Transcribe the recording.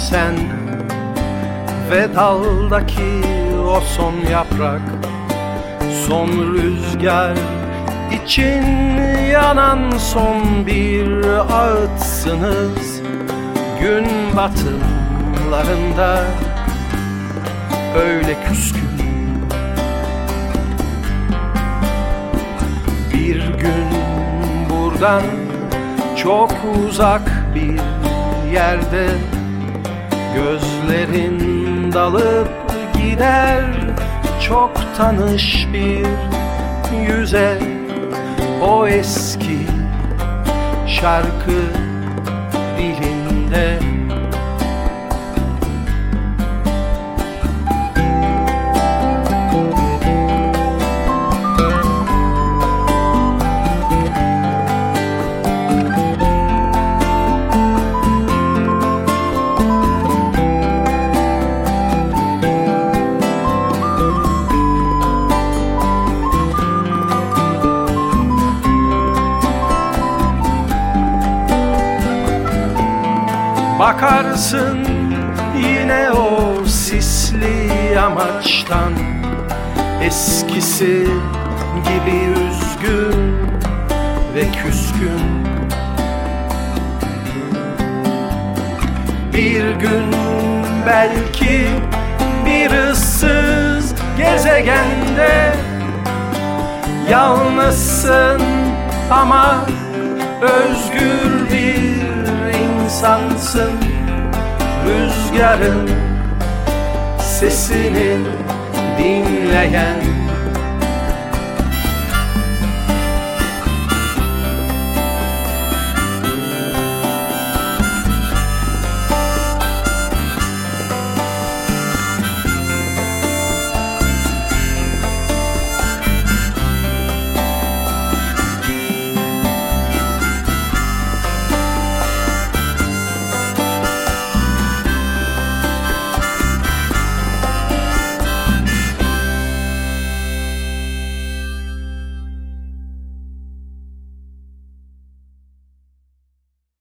sen ve daldaki o son yaprak, son rüzgar için yanan son bir ağıtsınız. Gün batımlarında öyle küskün, bir gün buradan çok uzak bir yerde gözlerin dalıp gider çok tanış bir yüze, o eski şarkı dilinde. Bakarsın yine o sisli yamaçtan, eskisi gibi üzgün ve küskün. Bir gün belki bir ıssız gezegende yalnızsın ama özgür bir insansın. Rüzgarın sesini dinleyen